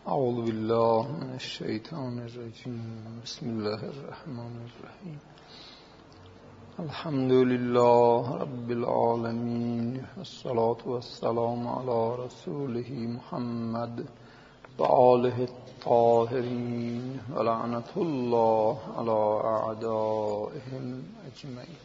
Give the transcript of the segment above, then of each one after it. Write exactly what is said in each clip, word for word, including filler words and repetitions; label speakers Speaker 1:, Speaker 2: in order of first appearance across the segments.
Speaker 1: اعوذ بالله من الشیطان الرجیم. بسم الله الرحمن الرحیم. الحمد لله رب العالمین، والصلاة والسلام علی رسوله محمد و آله الطاهرین و لعنت الله علی اعدائهم اجمعین.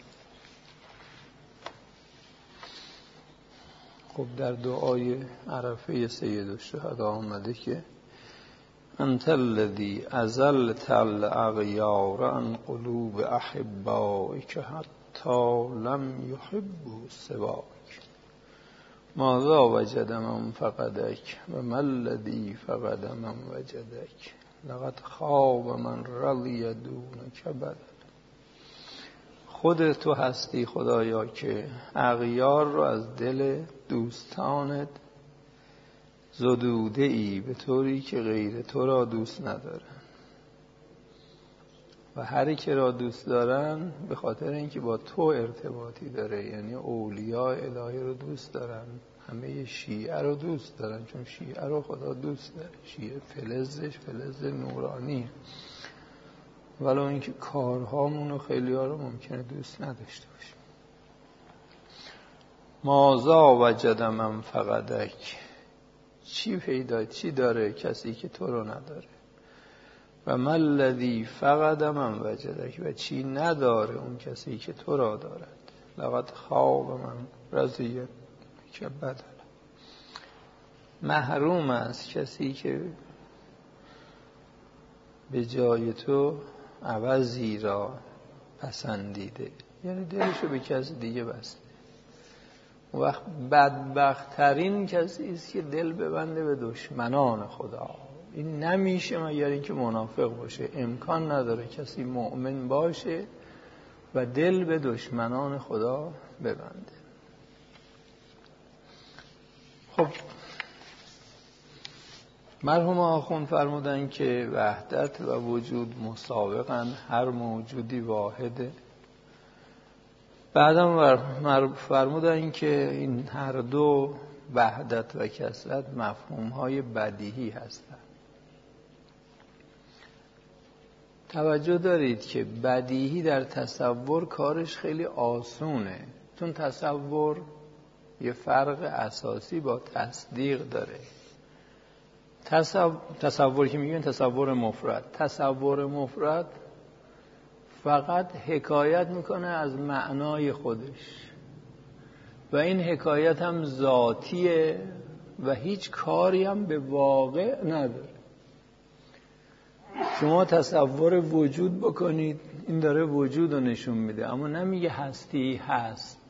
Speaker 1: خب در دعای عرفه سید الشهدا آمده که انت الذی ازلت الاغیار عن قلوب احبائک حتی لم یحبوا سواک. ماذا وجد من فقدک و ما الذی فقد من وجدک. لقد خاب من رضی دونک بدل. خود تو هستی خدایا که اغیار رو از دل دوستانت زدوده ای به طوری که غیر تو را دوست ندارن و هر کی را دوست دارن به خاطر اینکه با تو ارتباطی داره، یعنی اولیاء الهی رو دوست دارن. همه شیعه رو دوست دارن چون شیعه رو خدا دوست داره. شیعه فلزش فلز نورانیه، ولو اینکه کارهامون و خیلی ها رو ممکنه دوست نداشته باشیم. ماذا وجد من فقدک. چی پیدا چی داره کسی که تو رو نداره. و ما الذی فقد من وجدک. و چی نداره اون کسی که تو را دارد. لقد خواب من رضی که بدل. محروم است کسی که به جای تو عوضی را پسندیده، یعنی دلشو به کسی دیگه بسته. اون وقت بدبخت ترین کسی است که دل ببنده به دشمنان خدا. این نمیشه مگر اینکه منافق باشه. امکان نداره کسی مؤمن باشه و دل به دشمنان خدا ببنده. خب مرحوم آخوند فرمودن که وحدت و وجود مساوقن، هر موجودی واحده. بعدم فرمودن که این هر دو وحدت و کثرت مفهوم‌های بدیهی هستند. توجه دارید که بدیهی در تصور کارش خیلی آسونه، چون تصور یه فرق اساسی با تصدیق داره. تصور, تصور که میگن تصور مفرد. تصور مفرد فقط حکایت میکنه از معنای خودش و این حکایت هم ذاتیه و هیچ کاری هم به واقع نداره. شما تصور وجود بکنید، این داره وجود رو نشون میده اما نمیگه هستی هست.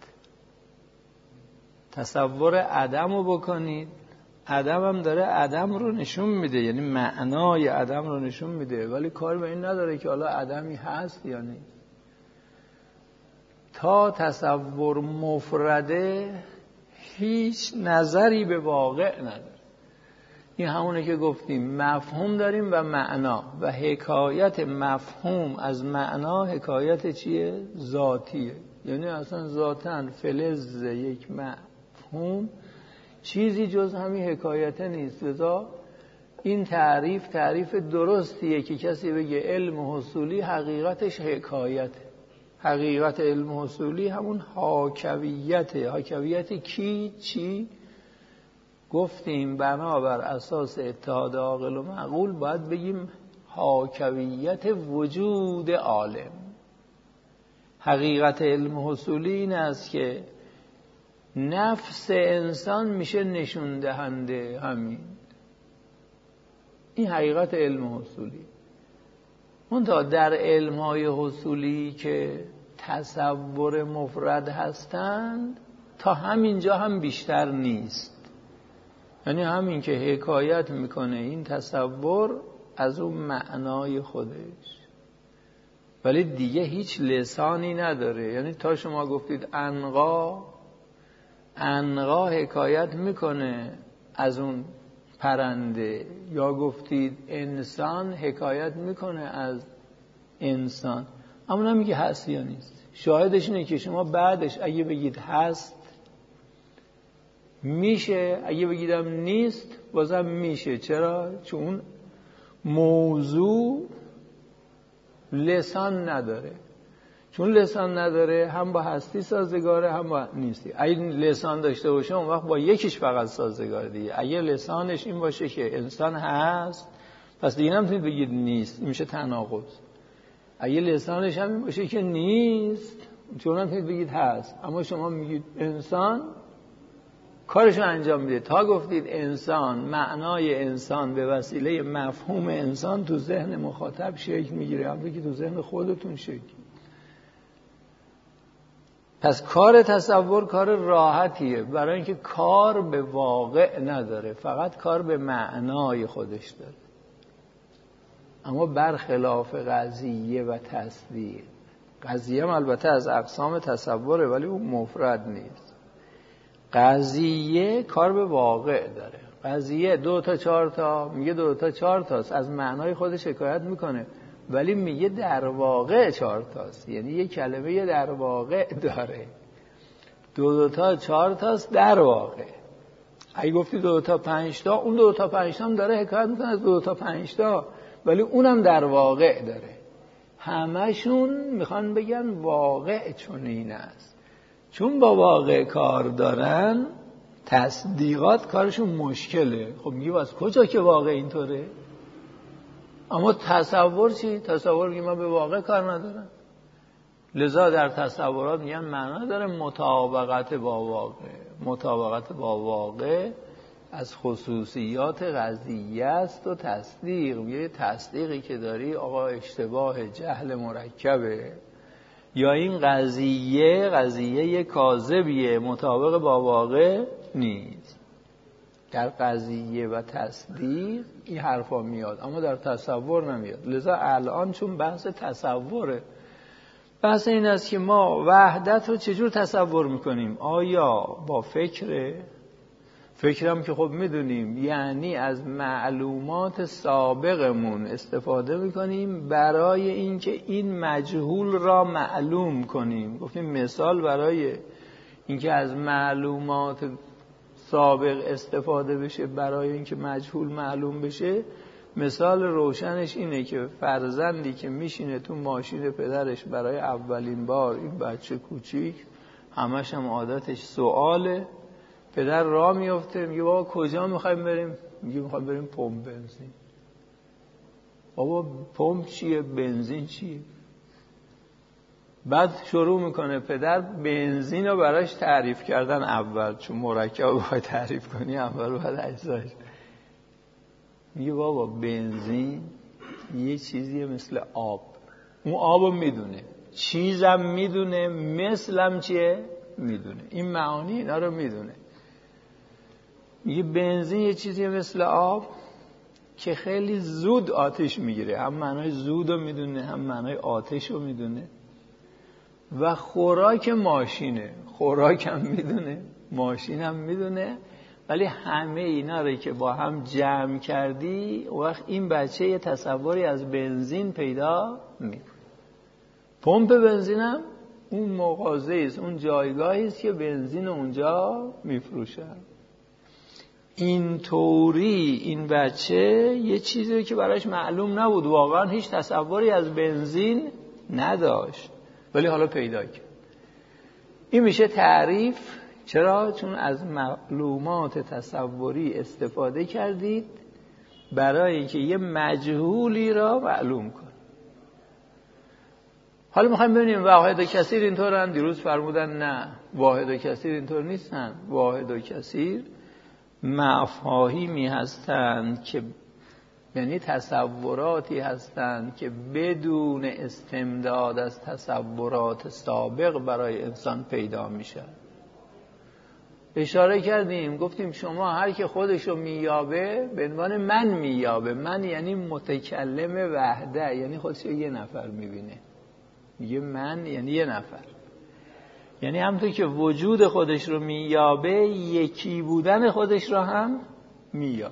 Speaker 1: تصور عدم رو بکنید، عدم هم داره عدم رو نشون میده، یعنی معنای عدم رو نشون میده، ولی کار به این نداره که حالا عدمی هست یا نیست. تا تصور مفرده هیچ نظری به واقع نداره. این همونه که گفتیم مفهوم داریم و معنا، و حکایت مفهوم از معنا حکایت چیه؟ ذاتیه. یعنی اصلا ذاتاً فلز یک مفهوم چیزی جز همین حکایته نیست. لذا این تعریف تعریف درستیه که کسی بگه علم حصولی حقیقتش حکایته. حقیقت علم حصولی همون حاکویته. حاکویت کی؟ چی؟ گفتیم بنابر اساس اتحاد عاقل و معقول باید بگیم حاکویت وجود عالم. حقیقت علم حصولی این است که نفس انسان میشه نشون دهنده همین. این حقیقت علم حصولی. منتها در علم‌های حصولی که تصور مفرد هستند تا همینجا هم بیشتر نیست. یعنی همین که حکایت میکنه این تصور از اون معنای خودش، ولی دیگه هیچ لسانی نداره. یعنی تا شما گفتید عنقا، عنقا حکایت میکنه از اون پرنده، یا گفتید انسان حکایت میکنه از انسان، اما نمیگه هست یا نیست. شاهدش اینه که شما بعدش اگه بگید هست میشه، اگه بگیدم نیست بازم میشه. چرا؟ چون موضوع لسان نداره. چون لسان نداره هم با هستی سازگاره هم با نیستی. اگه لسان داشته باشه اون وقت با یکیش فقط سازگاره دیگه. اگه لسانش این باشه که انسان هست پس دیگه نمیتونید بگید نیست، این میشه تناقض. اگه لسانش هم این باشه که نیست چون نمیتونید بگید هست. اما شما میگید انسان کارشو انجام میده. تا گفتید انسان، معنای انسان به وسیله مفهوم انسان تو ذهن مخاطب شکل میگیره، همونطور که تو ذهن خودتون شکل. پس کار تصور کار راحتیه، برای اینکه کار به واقع نداره، فقط کار به معنای خودش داره. اما برخلاف قضیه و تصدیق، قضیه هم البته از اقسام تصوره ولی اون مفرد نیست. قضیه کار به واقع داره. قضیه دو تا چهار تا میگه دو تا چهار تاست، از معنای خودش حکایت میکنه ولی میگه در واقع چهار تاست، یعنی یه کلمه در واقع داره. دو دو تا چهار تاست در واقع. اگه گفتی دو تا پنج تا، اون دو تا پنج تا هم داره حکایت میکنه از دو تا پنج تا ولی اونم در واقع داره. همشون میخوان بگن واقع چنین است. چون با واقع کار دارن تصدیقات کارشون مشکله. خب میگه از کجا که واقع اینطوره؟ اما تصور چی؟ تصور میگه من به واقع کار ندارم. لذا در تصورات میگن معنا داره مطابقت با واقع. مطابقت با واقع از خصوصیات قضیه است و تصدیق. میگه تصدیقی که داری آقا اشتباه جهل مرکبه، یا این قضیه قضیه کاذبیه، مطابق با واقع نیست. در قضیه و تصدیق این حرفا میاد اما در تصور نمیاد. لذا الان چون بحث تصوره، بحث این است که ما وحدت رو چجور تصور میکنیم. آیا با فکره؟ فکرم که خب میدونیم یعنی از معلومات سابقمون استفاده میکنیم برای اینکه این مجهول را معلوم کنیم. گفتیم مثال برای اینکه از معلومات سابق استفاده بشه برای اینکه مجهول معلوم بشه، مثال روشنش اینه که فرزندی که میشینه تو ماشین پدرش برای اولین بار، این بچه کوچیک همش هم عادتش سواله، پدر راه میفته میگه بابا کجا میخوایم بریم؟ میگه میخوایم بریم پمپ بنزین. بابا پمپ چیه؟ بنزین چیه؟ بعد شروع میکنه پدر بنزین رو براش تعریف کردن اول، چون مرکب رو باید تعریف کنی اول باید اجزاش. میگه بابا بنزین یه چیزیه مثل آب، اون آب رو میدونه، چیزم میدونه، مثلم چیه؟ میدونه. این معانی اینا رو میدونه. میگه بنزین یه چیزیه مثل آب که خیلی زود آتش میگیره. هم معنای زود رو میدونه هم معنای آتش رو میدونه. و خوراک ماشینه، خوراک هم میدونه، ماشین هم میدونه. ولی همه اینا رو که با هم جمع کردی وقت این بچه یه تصوری از بنزین پیدا میکنه. پمپ بنزین هم اون مغازه است، اون جایگاهی است که بنزین اونجا میفروشن. این طوری این بچه یه چیزی که براش معلوم نبود، واقعا هیچ تصوری از بنزین نداشت ولی حالا پیدا کرد. این میشه تعریف. چرا؟ چون از معلومات تصوری استفاده کردید برای اینکه یه مجهولی را معلوم کن. حالا میخوایم ببینیم واحد و کثیر اینطورن. دیروز فرمودن نه، واحد و کثیر اینطور نیستن. واحد و کثیر مفاهیمی هستند که یعنی تصوراتی هستند که بدون استمداد از تصورات سابق برای انسان پیدا میشن. اشاره کردیم گفتیم شما هر که خودشو مییابه به عنوان من مییابه. من یعنی متکلم وحده، یعنی خودشو یه نفر میبینه. میگه من یعنی یه نفر، یعنی همونطور که وجود خودش رو مییابه یکی بودن خودش رو هم مییابه.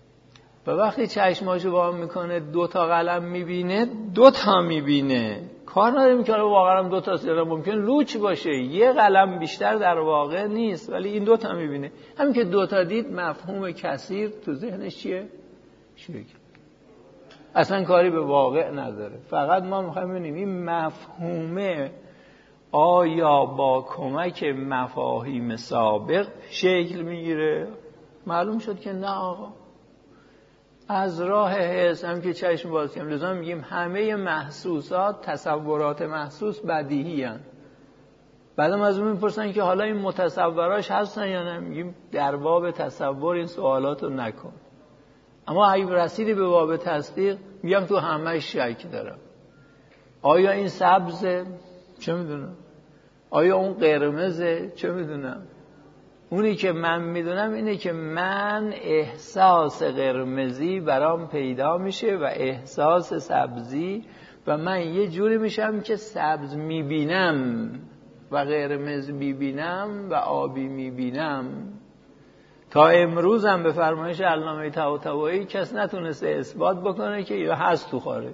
Speaker 1: و وقتی چشماشو باز میکنه دو تا قلم میبینه، دو تا میبینه. کار نداریم که واقعا دو تا سر ممکن لوچ باشه، یه قلم بیشتر در واقع نیست، ولی این دو تا میبینه. همین که دو تا دید مفهوم کثیر تو ذهنش چیه؟ شرک. اصلا کاری به واقع نداره. فقط ما میخوایم ببینیم این مفهومه آیا با کمک مفاهیم سابق شکل میگیره؟ معلوم شد که نه آقا. از راه حس هم که چشم باز کنیم، لذا میگیم همه محسوسات، تصورات محسوس بدیهی هستند. بعدم از اون میپرسن که حالا این متصوراش هستن یا نه؟ میگیم در باب تصور این سوالات رو نکن. اما اگه رسیدی به باب تصدیق، میگم تو همه‌اش شک دارم. آیا این سبزه؟ چه میدونم. آیا اون قرمزه؟ چه میدونم. اونی که من میدونم اینه که من احساس قرمزی برام پیدا میشه و احساس سبزی، و من یه جوری میشم که سبز میبینم و قرمز میبینم و آبی میبینم. تا امروزم به فرمایش علامه طباطبایی کس نتونسته اثبات بکنه که یا هست تو خارج.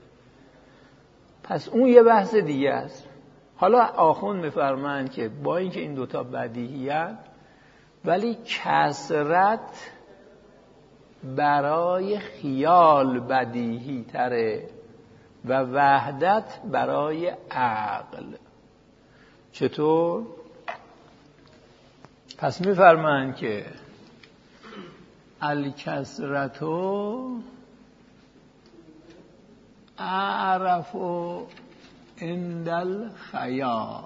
Speaker 1: پس اون یه بحث دیگه است. حالا آخوند میفرمایند که با اینکه این دوتا بدیهی‌اند، ولی کثرت برای خیال بدیهی تره و وحدت برای عقل. چطور؟ پس میفرمایند که الکثرتو اعرفو عند الخیال.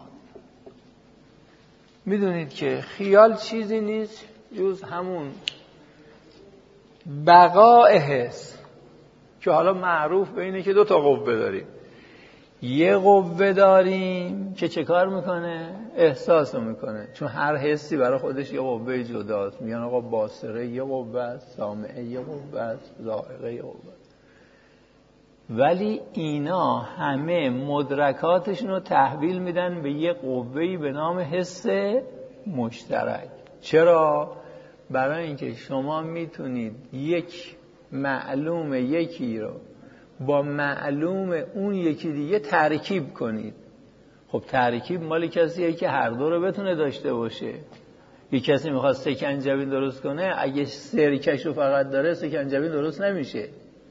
Speaker 1: میدونید که خیال چیزی نیست جز همون بقای حس که حالا معروف به اینه که دو تا قوه داریم. یه قوه داریم که چه کار میکنه؟ احساس میکنه، چون هر حسی برای خودش یه قوه جداست. میگن آقا باصره یه قوه است، سامعه یه قوه است، ذائقه یه قوه است. ولی اینا همه مدرکاتشون رو تحویل میدن به یه قوه‌ای به نام حس مشترک. چرا؟ برای اینکه شما میتونید یک معلوم یکی رو با معلوم اون یکی دیگه ترکیب کنید. خب ترکیب مال کسیه که هر دو رو بتونه داشته باشه. یک کسی میخواد سکنجبین درست کنه، اگه سرکش رو فقط داره سکنجبین درست نمیشه.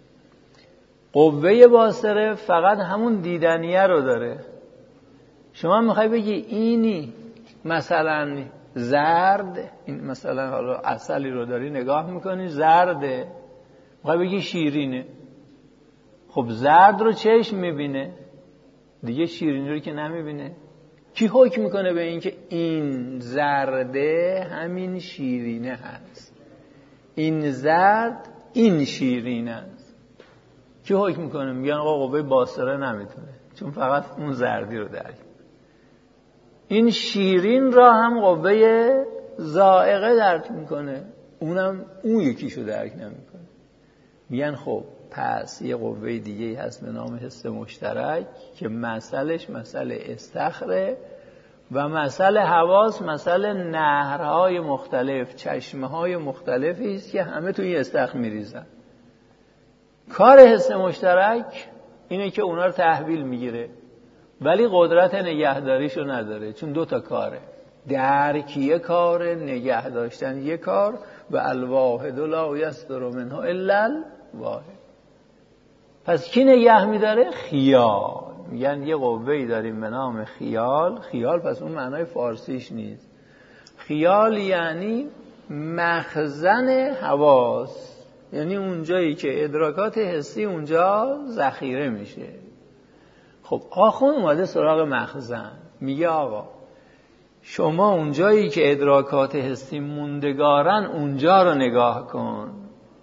Speaker 1: قوه باصره فقط همون دیدنیه رو داره. شما میخوای بگی اینی مثلا زرد، این مثلا حالا عسلی رو داری نگاه میکنی زرده، میخوای بگی شیرینه. خب زرد رو چشم میبینه دیگه، شیرینی رو که نمیبینه. کی حکم میکنه به این که این زرده همین شیرینه هست، این زرد این شیرینه است؟ کی حکم میکنه؟ میگن آقا قوه باصره نمیتونه، چون فقط اون زردی رو درک. این شیرین را هم قوه ذائقه درک میکنه، اونم اون یکیشو درک نمیکنه. میگن خب پس یه قوه دیگه هست به نام حس مشترک که مسئلهش مسئله استخره و مسئله حواس مسئله نهرهای مختلف، چشمهای مختلفی است که همه توی استخر میریزن. کار حس مشترک اینه که اونا رو تحویل میگیره، ولی قدرت نگهداریشو نداره، چون دو تا کاره. درک یه کاره، نگه داشتن یه کار، و الواحد لا یصدر منه الا الواحد. پس کی نگه میداره؟ خیال. میگن یه قوه‌ای داریم به نام خیال. خیال پس اون معنای فارسیش نیست. خیال یعنی مخزن حواس، یعنی اونجایی که ادراکات حسی اونجا ذخیره میشه. خب آخوند اومده سراغ مخزن، میگه آقا شما اونجایی که ادراکات حسی موندگارن اونجا رو نگاه کن.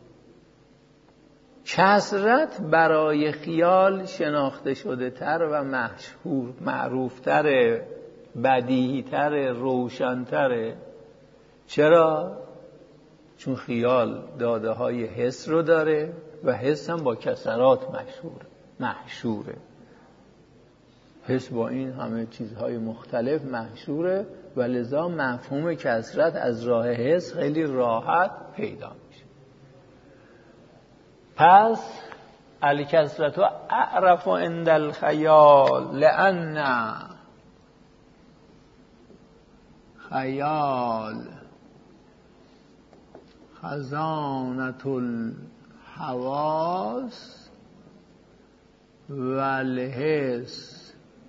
Speaker 1: کثرت برای خیال شناخته شده تر و مشهور معروف تر، بدیهی تر، روشن تره. چرا؟ چون خیال داده های حس رو داره و حس هم با کثرات مشهور محشوره. حس با این همه چیزهای مختلف محشوره و لذا مفهوم کثرت از راه حس خیلی راحت پیدا میشه. پس الکثرت اعرف عند الخیال لأن خیال خزانة الحواس والحس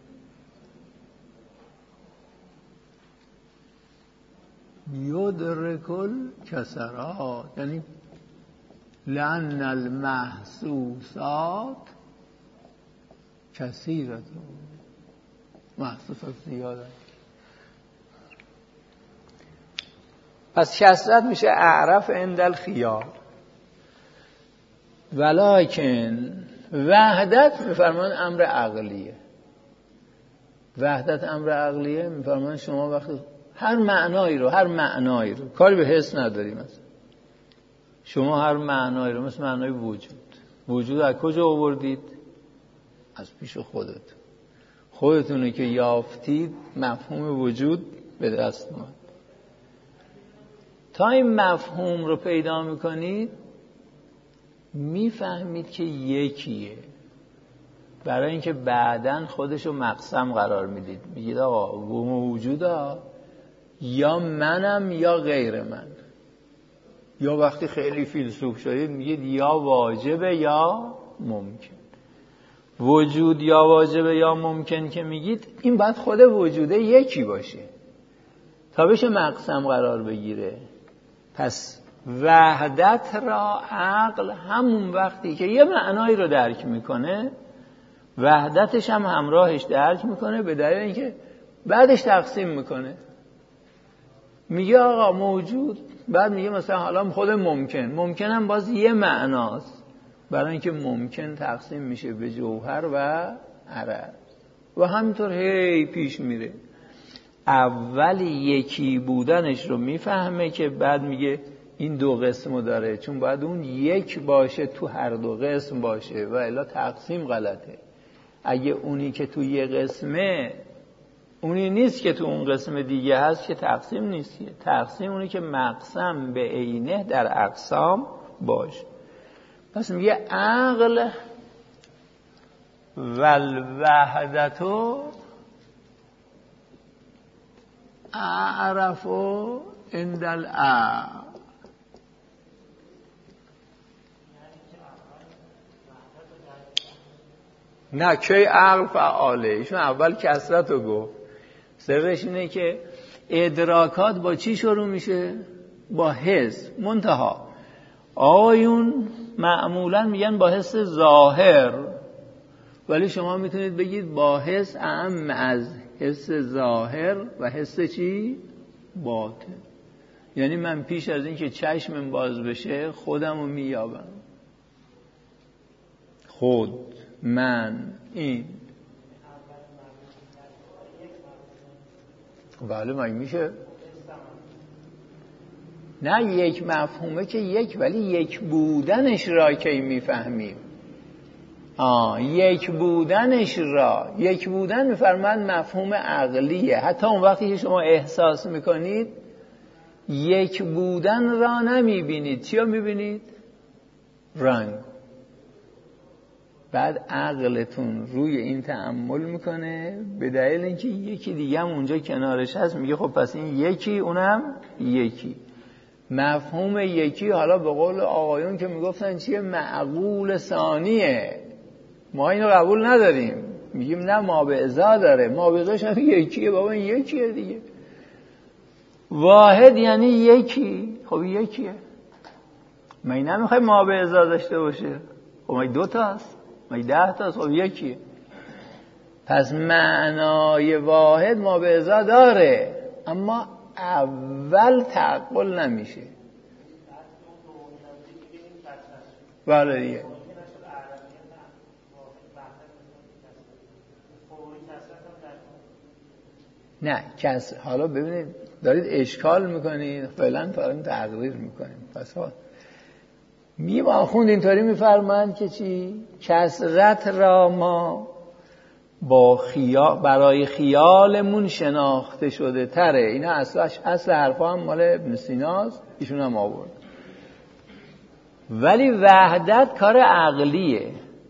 Speaker 1: یدرک الکسرات، یعنی لأن المحسوسات کثیرة، محسوسات زیاده. پس کثرت میشه اعرف عند الخیال، ولکن وحدت میفرمان امر عقلیه. وحدت امر عقلیه میفرمان شما وقتی هر معنایی رو هر معنایی رو کاری به حس نداریم، مثلا شما هر معنایی رو مثل معنای وجود وجود از کجا آوردید؟ از پیش خودت خودتونه که یافتید مفهوم وجود به دست اومد. تا این مفهوم رو پیدا میکنید میفهمید که یکیه، برای اینکه بعداً خودشو مقسم قرار میدید، میگید آقا وجودا یا منم یا غیر من، یا وقتی خیلی فیلسوف شدید میگید یا واجبه یا ممکن. وجود یا واجبه یا ممکن که میگید این باید خود وجوده یکی باشه تا بشه مقسم قرار بگیره. پس وحدت را عقل همون وقتی که یه معنایی رو درک میکنه وحدتش هم همراهش درک میکنه، به دلیل اینکه بعدش تقسیم میکنه. میگه آقا موجود، بعد میگه مثلا حالا خود ممکن، ممکن هم باز یه معناست، برای اینکه ممکن تقسیم میشه به جوهر و عرض و همینطور هی پیش میره. اول یکی بودنش رو میفهمه که بعد میگه این دو قسمو داره، چون باید اون یک باشه تو هر دو قسم باشه و الا تقسیم غلطه. اگه اونی که تو یه قسمه اونی نیست که تو اون قسم دیگه هست که تقسیم نیست. تقسیم اونی که مقسم به عینه در اقسام باشه. پس میگه عقل والوحدتو اعرفو عند العقل. نه که عقل فعاله، ایشون اول کثرت رو گفت. سرش اینه که ادراکات با چی شروع میشه؟ با حس. منتها آقایون معمولا میگن با حس ظاهر، ولی شما میتونید بگید با حس اعم از حس ظاهر و حس چی؟ باطن. یعنی من پیش از این که چشمم باز بشه خودم رو مییابم، خود، من، این. بله مگه میشه؟ نه یک مفهومه که یک، ولی یک بودنش را که میفهمیم. آه یک بودنش را یک بودن میفرماد مفهوم عقلیه. حتی اون وقتی که شما احساس میکنید یک بودن را نمیبینید، چی را میبینید؟ رنگ. بعد عقلتون روی این تأمل میکنه، به دلیل اینکه یکی دیگه هم اونجا کنارش هست، میگه خب پس این یکی اونم یکی. مفهوم یکی حالا به قول آقایون که میگفتن چیه؟ معقول ثانیه. ما اینو قبول نداریم، میگیم نه ما به ازا داره، ما به ازاش هم یکیه. بابا این یکیه دیگه. واحد یعنی یکی. خب یکیه، ما این نمیخوای ما به ازا داشته باشه. خب ما دو تا هست، ما ده تا هست، خب یکیه. پس معنای واحد ما به ازا داره، اما اول تعقل نمیشه. بله دیگه. نه کس حالا ببینید دارید اشکال میکنید، فعلا فعلا تقریر میکنیم. پس ها می با خوند اینطوری میفرمایند که چی؟ کثرت را ما با خیال برای خیالمون شناخته شده تره. اینا اصلش اصل حرفا هم مال ابن سیناست، ایشون هم آورد. ولی وحدت کار عقلیه.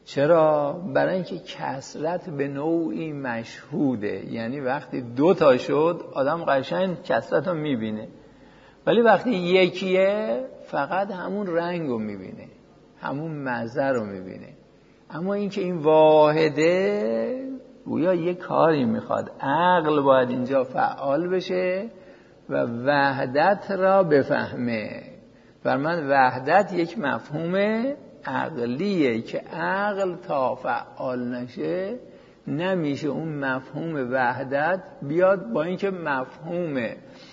Speaker 1: چرا؟ برای اینکه کثرت به نوعی مشهوده، یعنی وقتی دو تا شد آدم قشنگ کثرت رو میبینه، ولی وقتی یکیه فقط همون رنگ رو میبینه، همون مزه رو میبینه. اما اینکه این واحده گویا یه کاری میخواد، عقل باید اینجا فعال بشه و وحدت را بفهمه. بر من وحدت یک مفهوم عقلیه که عقل تا فعال نشه نمیشه اون مفهوم وحدت بیاد، با اینکه مفهوم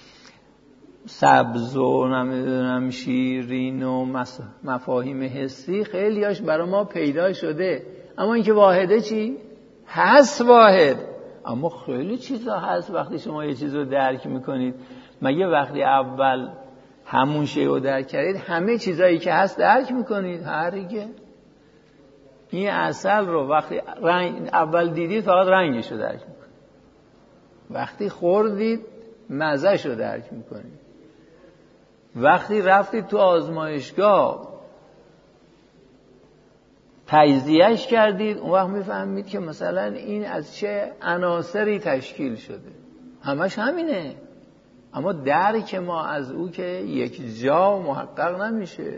Speaker 1: سبز و نمیدونم شیرین و مفاهیم حسی خیلیاش برای ما پیدا شده، اما اینکه واحده چی؟ هست واحد، اما خیلی چیزا هست. وقتی شما یه چیز رو درک میکنید، مگه وقتی اول همون شی رو درک کردید همه چیزایی که هست درک میکنید؟ هرگز. این عسل رو وقتی رنگ اول دیدید فقط رنگش رو درک میکنید، وقتی خوردید مزهش رو درک میکنید، وقتی رفتید تو آزمایشگاه تجزیهش کردید اون وقت میفهمید که مثلا این از چه عناصری تشکیل شده. همش همینه، اما درک ما از او که یک جا محقق نمیشه.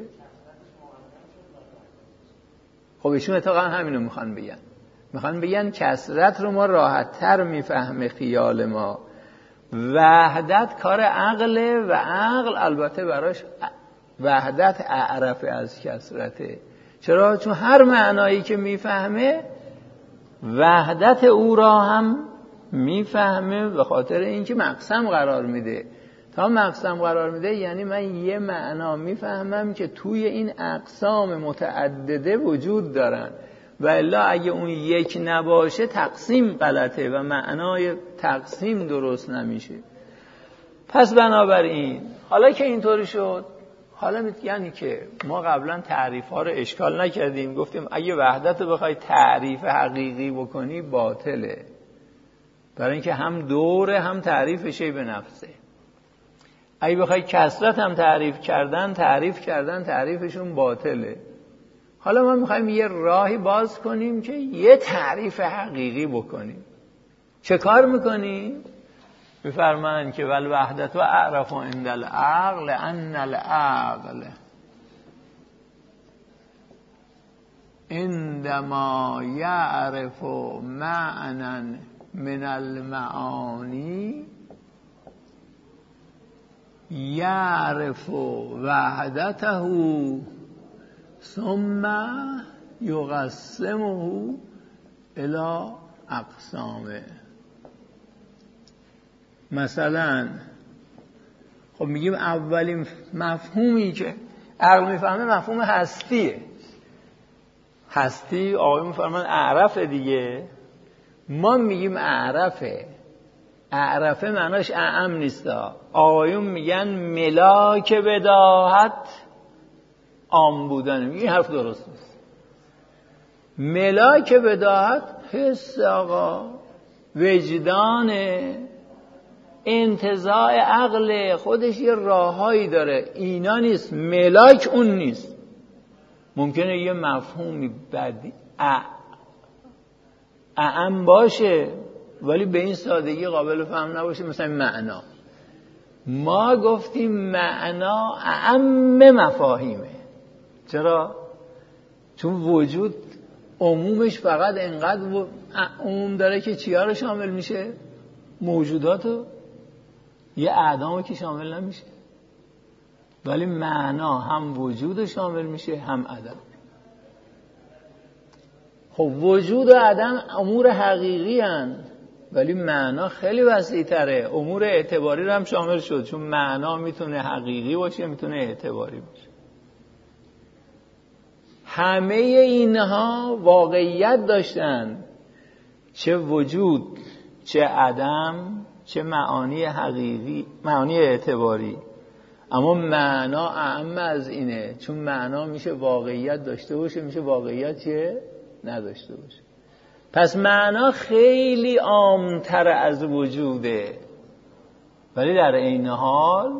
Speaker 1: خب ایشون اتفاقا همینو میخوان بگن، میخوان بگن کثرت رو ما راحت تر میفهمه خیال ما، وحدت کار عقله و عقل البته براش وحدت اعرف از کثرته. چرا؟ چون هر معنایی که میفهمه وحدت او را هم میفهمه، به خاطر اینکه مقسم قرار میده. تا مقسم قرار میده یعنی من یه معنا میفهمم که توی این اقسام متعدده وجود دارن، و الا اگه اون یک نباشه تقسیم غلطه و معنای تقسیم درست نمیشه. پس بنابراین حالا که اینطوری شد، حالا یعنی که ما قبلا تعریف ها رو اشکال نکردیم، گفتیم اگه وحدت رو بخوای تعریف حقیقی بکنی باطله، برای اینکه هم دوره هم تعریفشه به نفسه. اگه بخوای کثرت هم تعریف کردن تعریف کردن تعریفشون باطله. حالا ما میخوایم یه راهی باز کنیم که یه تعریف حقیقی بکنیم. چه کار میکنیم؟ بفرمایند که ول وحدت و اعرف عند العقل ان العقل عندما یعرف معنی من المعانی یعرف وحدته ثم یقسمه الی اقسامه. مثلا خب میگیم اولین مفهومی که عقل میفهمه مفهوم هستیه. هستی آقای میفرمان اعرف دیگه، ما میگیم اعرفه. اعرفه معناش اعم نیستا. آقایون میگن ملاک بداهت عام بودن. این حرف درست نیست. ملاک بداهت حس آقا، وجدان، انتزاع عقل، خودش یه راههایی داره، اینا نیست. ملاک اون نیست. ممکنه یه مفهومی بدی اعم باشه ولی به این سادگی قابل فهم نباشه، مثلا معنا. ما گفتیم معنا اعم مفاهیمه. چرا؟ چون وجود عمومش فقط انقدر عموم داره که چیا رو شامل میشه؟ موجوداتو، یه اعدامو که شامل نمیشه. ولی معنا هم وجود شامل میشه هم عدم. خب وجود و عدم امور حقیقی هن، ولی معنا خیلی وسیع تره. امور اعتباری رو هم شامل شد، چون معنا میتونه حقیقی باشه میتونه اعتباری باشه. همه اینها واقعیت داشتن، چه وجود چه عدم چه معانی حقیقی معانی اعتباری. اما معنا اعم از اینه، چون معنا میشه واقعیت داشته باشه میشه واقعیت چه نداشته باشه. پس معنا خیلی عام‌تر از وجوده، ولی در عین حال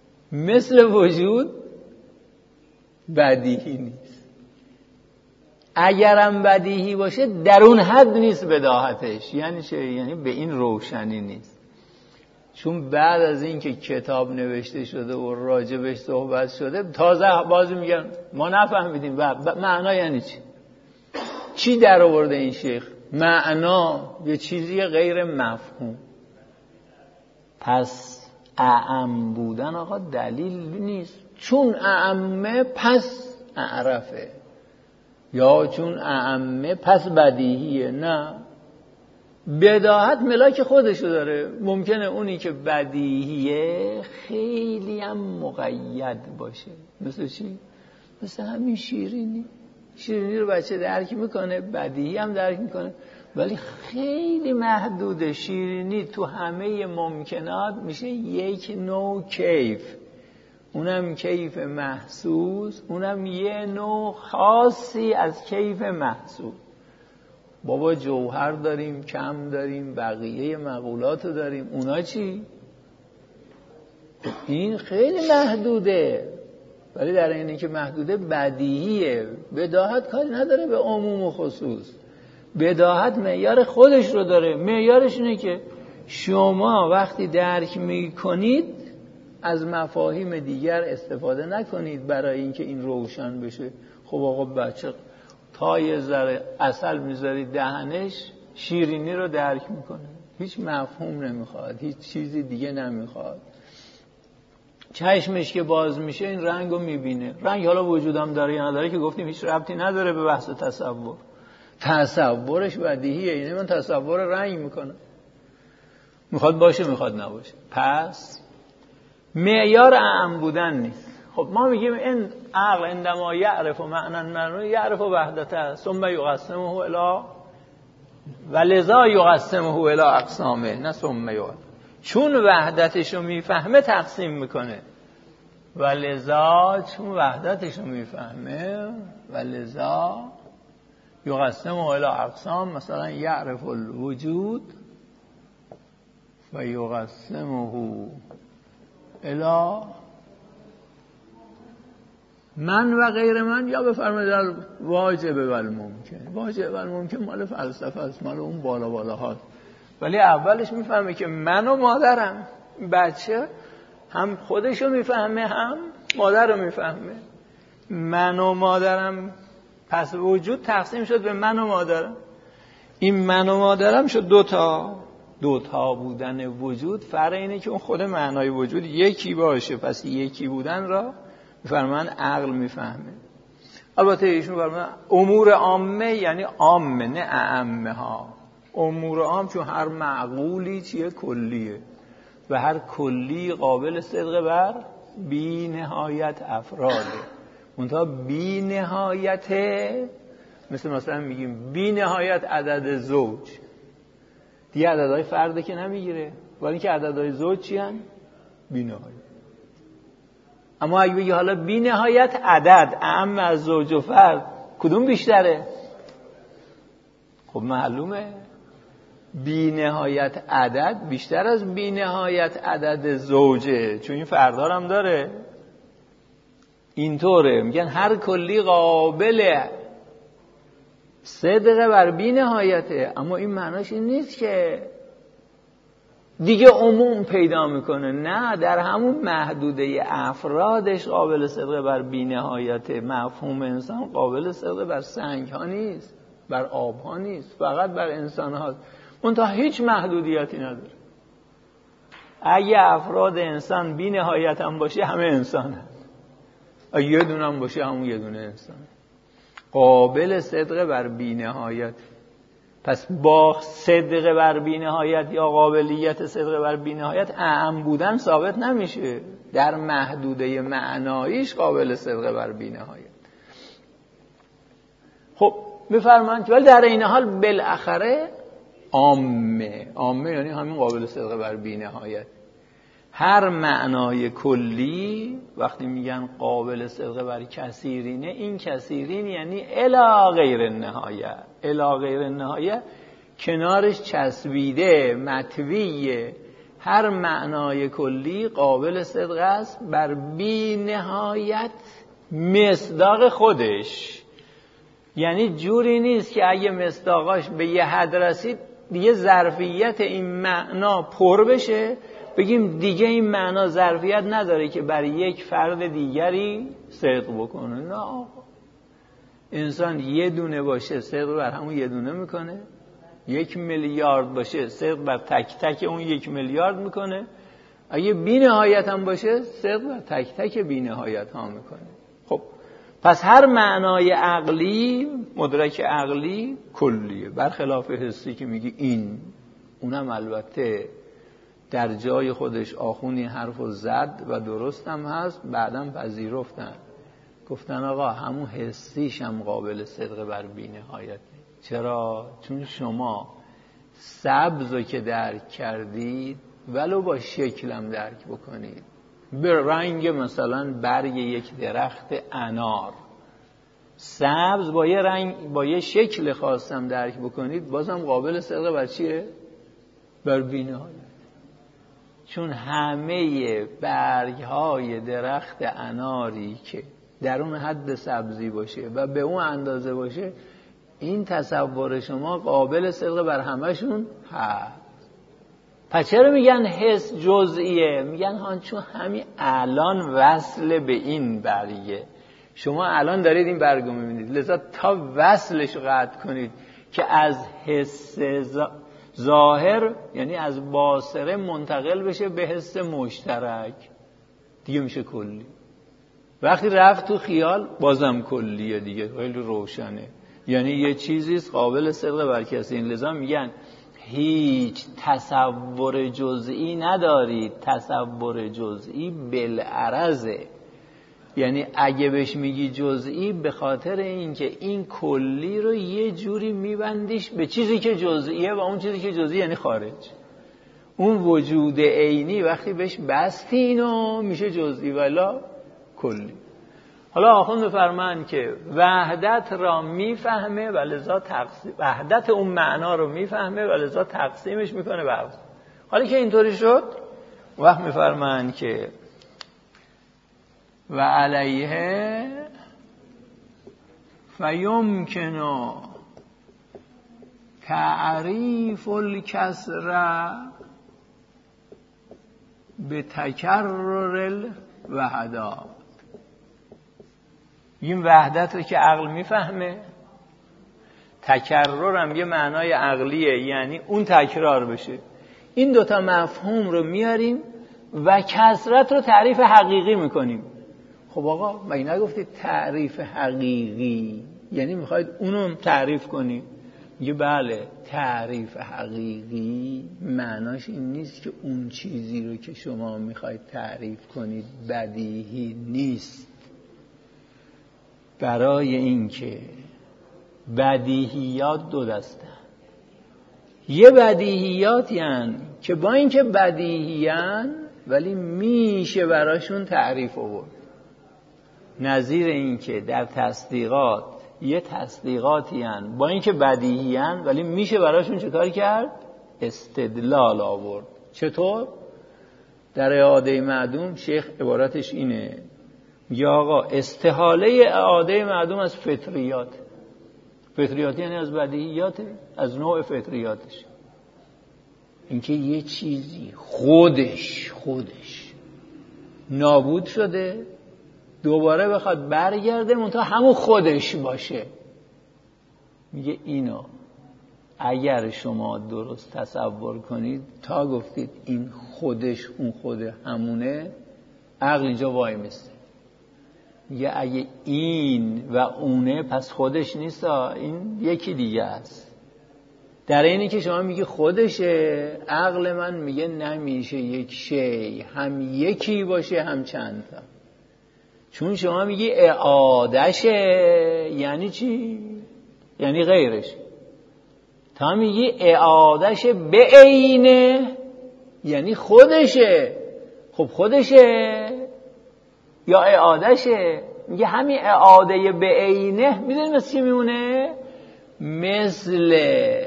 Speaker 1: مثل وجود بدیهی نیست. اگرم بدیهی باشه در اون حد نیست بداهتش. یعنی چه؟ یعنی به این روشنی نیست. چون بعد از این که کتاب نوشته شده و راجبش صحبت شده تازه بازی میگن ما نفهمیدیم. معنا یعنی چی؟ چی در آورده این شیخ؟ معنا یه چیزی غیر مفهوم. پس اعم بودن آقا دلیل نیست. چون اعمه پس اعرفه، یا چون اعمه پس بدیهیه. نه، بداهت ملاک خودشو داره. ممکنه اونی که بدیهیه خیلی هم مقید باشه. مثل چی؟ مثل همین شیرینی. شیرینی رو بچه درک میکنه، بدیهی هم درک میکنه، ولی خیلی محدوده. شیرینی تو همه ممکنات میشه یک نوع کیف، اونم کیف محسوس، اونم یه نوع خاصی از کیف محسوس. بابا جوهر داریم، کم داریم، بقیه مقولات رو داریم، اونا چی؟ این خیلی محدوده، ولی در اینی که محدوده بدیهیه. بداهت کاری نداره به عموم و خصوص. بداهت معیار خودش رو داره. معیارش اینه که شما وقتی درک میکنید از مفاهیم دیگر استفاده نکنید برای اینکه این روشن بشه. خب آقا بچه تا یه ذره عسل میذارید دهنش شیرینی رو درک میکنه، هیچ مفهوم نمیخواد، هیچ چیزی دیگه نمیخواد. چشمش که باز میشه این رنگ رو میبینه. رنگ حالا وجودم داره یا نداره که گفتیم هیچ ربطی نداره به بحث تصور. تصورش بدیهیه. یعنی من تصور رنگ میکنم، میخواد باشه میخواد نباشه. پس معیار اعم بودن نیست. خب ما میگیم این عقل عندما یعرف و معنی معنی یعرف و وحدته ثم یقسمه الی و لذا یقسمه الی اقسامه، نه ثم یقسمه. چون وحدتش رو میفهمه تقسیم میکنه، و لذا چون وحدتش رو میفهمه و لذا یقسمه الی اقسام. مثلا یعرف الوجود و یقسمه الی من و غیر من، یا بفرمایید واجب و الممکن. واجب و الممکن مال فلسفه است، مال اون بالا بالا ها. ولی اولش میفهمه که من و مادرم. بچه هم خودشو میفهمه هم مادر رو میفهمه. من و مادرم، پس وجود تقسیم شد به من و مادرم. این من و مادرم شد دوتا. دوتا بودن وجود فرق اینه که اون خود معنای وجود یکی باشه. پس یکی بودن را میفرمان عقل میفهمه. البته ایشون فرمان امور عامه یعنی عامه نه اعمه ها. امور عام چون هر معقولی چیه؟ کلیه، و هر کلی قابل صدق بر بی نهایت افراده. منتها بی نهایته، مثل مثلا میگیم بی نهایت عدد زوج، دیگه عددهای فرده که نمیگیره، ولی اینکه عددهای زوج چی هن؟ بی نهایت. اما اگه بگی حالا بی نهایت عدد اعم از زوج و فرد کدوم بیشتره؟ خب معلومه بی نهایت عدد بیشتر از بی نهایت عدد زوجه، چون این فردار هم داره. اینطوره میگن هر کلی قابل صدق بر بی نهایته. اما این معناش این نیست که دیگه عموم پیدا میکنه. نه، در همون محدوده افرادش قابل صدق بر بی نهایته. مفهوم انسان قابل صدق بر سنگ ها نیست، بر آب ها نیست، فقط بر انسان هاست. اون تا هیچ محدودیتی نداره. اگه افراد انسان بی نهایت هم باشه همه انسان هست، اگه یه دونه هم باشه همون یه دونه انسان، قابل صدق بر بی نهایت. پس با صدق بر بی نهایت یا قابلیت صدق بر بی نهایت اعم بودن ثابت نمیشه. در محدوده معناییش قابل صدق بر بی نهایت. خب بفرمایید ولی در این حال بالاخره عامه. عامه یعنی همین قابل صدق بر بی نهایت. هر معنای کلی وقتی میگن قابل صدق بر کثیرینه، این کثیرین یعنی الی غیر النهایه. الی غیر النهایه کنارش چسبیده مطویه. هر معنای کلی قابل صدق است بر بی نهایت مصداق خودش. یعنی جوری نیست که اگه مصداقاش به یه حد رسید دیگه ظرفیت این معنا پر بشه بگیم دیگه این معنا ظرفیت نداره که برای یک فرد دیگری صدق بکنه. نه، انسان یه دونه باشه صدق بر همون یه دونه میکنه، یک میلیارد باشه صدق بر تک تک اون یک میلیارد میکنه، اگه بی نهایت هم باشه صدق بر تک تک بی نهایت ها میکنه. خب پس هر معنای عقلی، مدرک عقلی کلیه، برخلاف حسی که میگی این، اونم البته در جای خودش آخونی حرفو زد و درست هم هست، بعدم پذیرفتن گفتن آقا همون حسیش هم قابل صدق بر بی نهایته. چرا؟ چون شما سبزو که درک کردید ولو با شکلم درک بکنید، به رنگ مثلا برگ یک درخت انار، سبز با یه رنگ با یه شکل خاصم درک بکنید بازم قابل صدق بر چیه؟ بر بی نهایت. چون همه برگ های درخت اناری که در اون حد سبزی باشه و به اون اندازه باشه، این تصور شما قابل صدق بر همشون هست. پس چرا میگن حس جزئیه؟ میگن ها چون همین الان وصل به این برگه، شما الان دارید این برگو میبینید، لذا تا وصلش قطع کنید که از حس ظاهر یعنی از باصره منتقل بشه به حس مشترک، دیگه میشه کلی. وقتی رفت تو خیال بازم کلیه دیگه، خیلی روشنه، یعنی یه چیزیست قابل صدق بر کسی. این لذا میگن هیچ تصور جزئی ندارید، تصور جزئی بالعرضه. یعنی اگه بهش میگی جزئی به خاطر اینکه این کلی رو یه جوری میبندیش به چیزی که جزئیه و اون چیزی که جزئی یعنی خارج. اون وجود عینی وقتی بهش بستی اینو میشه جزئی ولا کلی. حالا آخوند فرمان که وحدت را میفهمه و لذا تقسیم، وحدت اون معنا رو میفهمه و لذا تقسیمش میکنه به ابعاد. حالا که اینطوری شد وقت میفرمان که و علیه فیمکن تعریف الکسر به تکرر الوحدات. این وحدت رو که عقل میفهمه، تکرر هم یه معنای عقلیه، یعنی اون تکرار بشه. این دوتا مفهوم رو میاریم و کثرت رو تعریف حقیقی میکنیم. خب آقا مگه نگفتید تعریف حقیقی یعنی میخواید اونو تعریف کنید؟ میگه بله، تعریف حقیقی معناش این نیست که اون چیزی رو که شما میخواید تعریف کنید بدیهی نیست. برای اینکه بدیهیات دو دسته، یه بدیهیاتی هن که با اینکه بدیهی هن ولی میشه براشون تعریف آورد. نظیر اینکه در تصدیقات یه تصدیقاتی هن با اینکه بدیهی هن ولی میشه براشون چه کار کرد؟ استدلال آورد. چطور؟ در اعاده معدوم شیخ عبارتش اینه، یا آقا استحاله اعاده معدوم از فطریات. فطریات یعنی از بدیهیات، از نوع فطریاتش. اینکه یه چیزی خودش خودش نابود شده دوباره بخواد برگرده منتها همون خودش باشه. میگه اینو اگر شما درست تصور کنید تا گفتید این خودش اون خود همونه، عقل اینجا وای میسته. میگه اگه این و اونه پس خودش نیست، این یکی دیگه است. در اینی که شما میگه خودشه، عقل من میگه نمیشه یک شی هم یکی باشه هم چند تا. چون شما میگی اعادشه یعنی چی؟ یعنی غیرش. تا میگی اعادشه به عینه یعنی خودشه. خب خودشه یا اعادشه؟ میگه همین اعاده به عینه میدونی مثل چی میمونه؟ مثل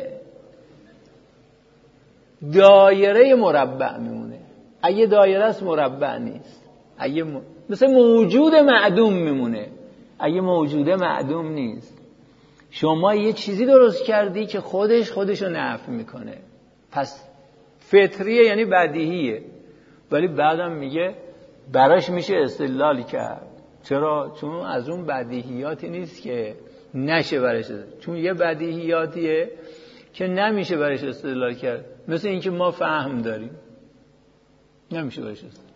Speaker 1: دایره مربع میمونه. اگه دایره است مربع نیست. اگه م... مثل موجود معدوم میمونه. اگه موجود معدوم نیست. شما یه چیزی درست کردی که خودش خودشو نفی میکنه، پس فطریه یعنی بدیهیه، ولی بعدم میگه براش میشه استدلال کرد. چرا؟ چون از اون بدیهیاتی نیست که نشه برش، چون یه بدیهیاتیه که نمیشه برش استدلال کرد. مثل اینکه ما فهم داریم، نمیشه برش استدلال.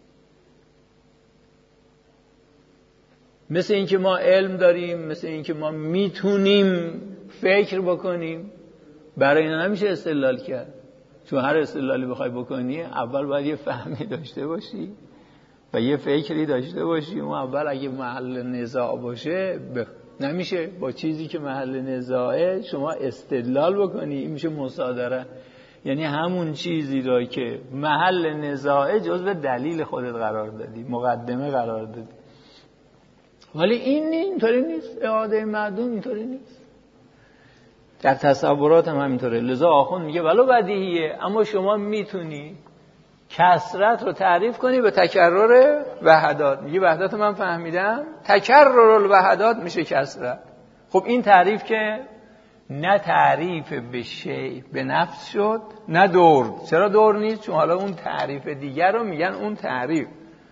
Speaker 1: مثل اینکه ما علم داریم، مثل اینکه ما میتونیم فکر بکنیم، برای اینا نمیشه استدلال کرد. چون هر استدلالی بخوای بکنی اول باید یه فهمی داشته باشی و یه فکری داشته باشی. اون اول اگه محل نزاع باشه ب... نمیشه با چیزی که محل نزاعه شما استدلال بکنی. این میشه مصادره، یعنی همون چیزی را که محل نزاعه جزو دلیل خودت قرار دادی، مقدمه قرار دادی. ولی این اینطوری نیست، اعاده معدوم اینطوری نیست، در تصورات هم همینطوره. لذا آخوند میگه ولو بدیهیه، اما شما میتونی کثرت رو تعریف کنی به تکرر وحدات. میگه وحدت من فهمیدم، تکرر الوحدات میشه کثرت. خب این تعریف که نه تعریف به شیء به نفس شد نه دور. چرا دور نیست؟ چون حالا اون تعریف دیگر رو میگن اون تعریف.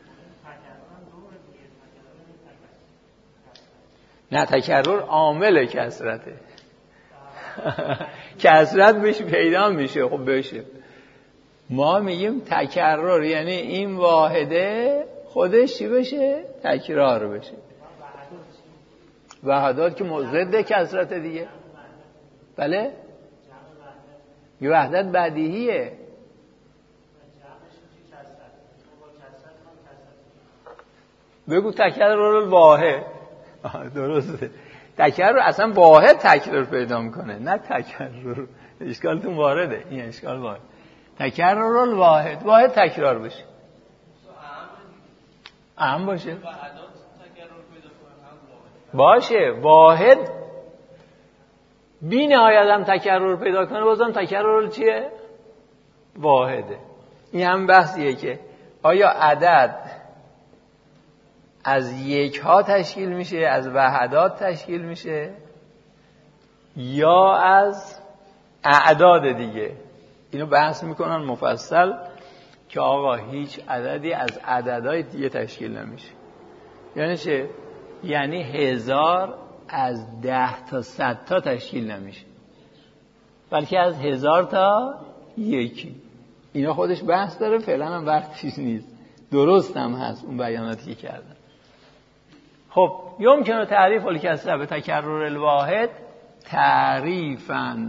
Speaker 1: نه تکرر عامل کثرته. کثرت بهش پیدا میشه. خب بشه ما میگیم تکرر یعنی این واحده خودش چی بشه؟ تکرار بشه. وحدات که ضد کثرت دیگه. بله یه وحدت بدیهیه. بگو تکرر الواحد. درسته، تکرر اصلا واحد تکرار پیدا میکنه، نه تکرر. اشکالتون وارده، این اشکال وارد. تکرر الواحد، واحد تکرار بشه، اهم باشه، باشه واحد بی نهایت هم تکرر پیدا کنه، بازم تکرر چیه؟ واحده. این هم بحثیه که آیا عدد از یک ها تشکیل میشه، از وحدات تشکیل میشه، یا از اعداد دیگه. اینو بحث میکنن مفصل که آقا هیچ عددی از عددهای دیگه تشکیل نمیشه. یعنی چه؟ یعنی هزار از ده تا صد تا تشکیل نمیشه، بلکه از هزار تا یکی. اینا خودش بحث داره، فعلا هم وقتش نیست. درست هم هست اون بیاناتی که کردن. خب یمکنه تعریف الکثرة به تکرر الواحد تعریفاً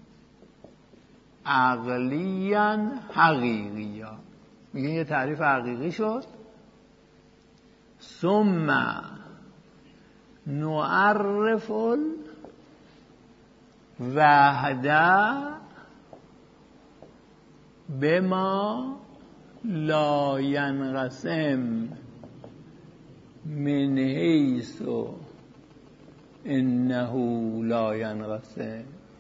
Speaker 1: عقلیاً حقیقیاً. میگه یه تعریف حقیقی شد. ثم نعرف الوحده بما لا ینقسم من حیث انه لا ینقسم.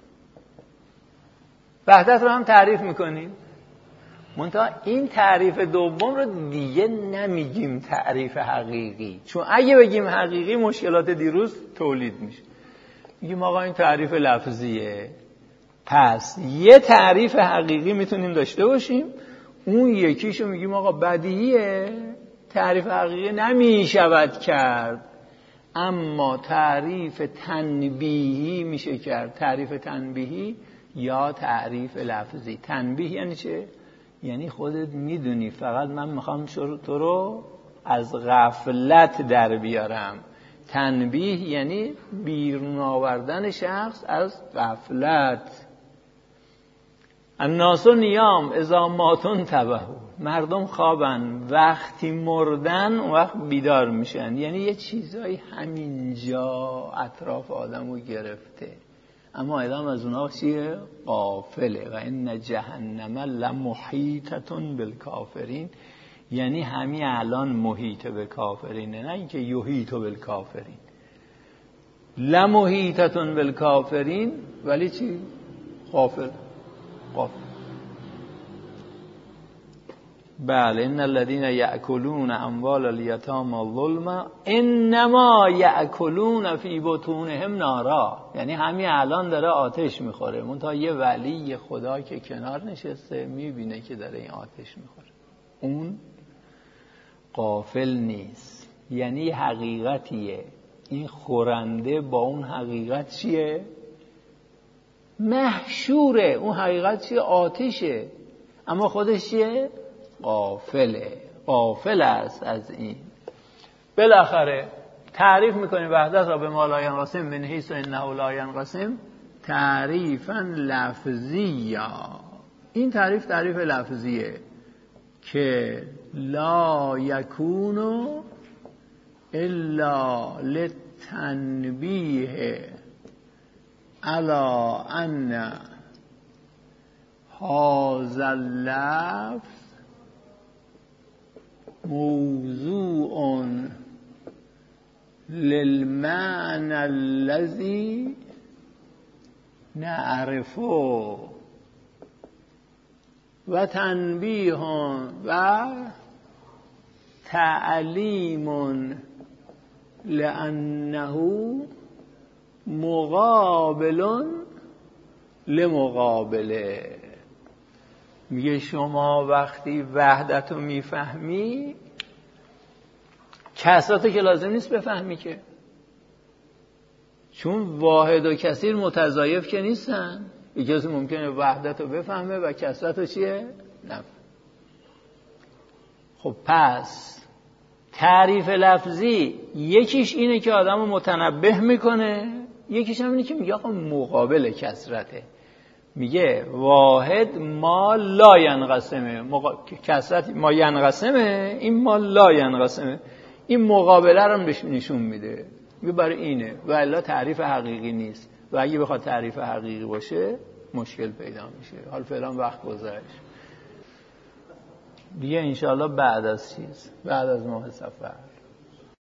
Speaker 1: وحدت رو هم تعریف میکنیم، منتها این تعریف دوم رو دیگه نمیگیم تعریف حقیقی، چون اگه بگیم حقیقی مشکلات دیروز تولید میشه. میگیم آقا این تعریف لفظیه، پس یه تعریف حقیقی میتونیم داشته باشیم، اون یکیشو میگیم آقا بدیهیه، تعریف حقیقی نمیشود کرد، اما تعریف تنبیهی میشه کرد. تعریف تنبیهی یا تعریف لفظی. تنبیه یعنی چه؟ یعنی خودت میدونی فقط من میخوام تو رو از غفلت در بیارم. تنبیه یعنی بیرون آوردن شخص از غفلت. الناس نیام اذا ماتون تبهو. مردم خوابن، وقتی مردن اون وقت بیدار میشن. یعنی یه چیزایی همینجا اطراف آدمو گرفته، اما آدم از اونها چیه؟ غافله. و ان جهنم لمحیطة بالکافرین. یعنی همین الان محیط به کافرینه، نه اینکه یحیط بالکافرین. لمحیطة بالکافرین ولی چی؟ غافل. غافل. بله ان الذين یأکلون اموال الیتامی ظلما انما یأکلون فی بطونهم نارا. یعنی همین الان داره آتش میخوره، منتها یه ولی خدا که کنار نشسته میبینه که داره این آتش میخوره، اون غافل نیست. یعنی حقیقتیه، این خورنده با اون حقیقت چیه؟ محشوره. اون حقیقت چیه؟ آتشه، اما خودش چیه؟ غافله، غافل است از این. بالاخره تعریف میکنیم وحدت را به ما لا ینقسم من حیث انه لا ینقسم تعریفا لفظیا. این تعریف تعریف لفظیه که لا یکون الا للتنبیه علی ان هذا اللفظ موضوع للمعنى الذي نعرفه و تنبیه و تعلیم لأنه مقابل لمقابله. میگه شما وقتی وحدت رو میفهمی کسرت که لازم نیست بفهمی، که چون واحد و کثیر متضایف که نیستن. یک کسی ممکنه وحدت رو بفهمه و کسرت رو چیه؟ نفهم. خب پس تعریف لفظی یکیش اینه که آدم رو متنبه میکنه، یکیش هم اینه که میگه آقا مقابل کسرته. میگه واحد ما لا ینقسمه، مقا... کسرت ما ینقسمه، این ما لا ینقسمه. این مقابله رو نشون میده، میگه برای اینه و الا تعریف حقیقی نیست. و اگه بخواد تعریف حقیقی باشه مشکل پیدا میشه. حال فعلا وقت گذشت دیگه، انشاءالله بعد از چیز بعد از ماه صفر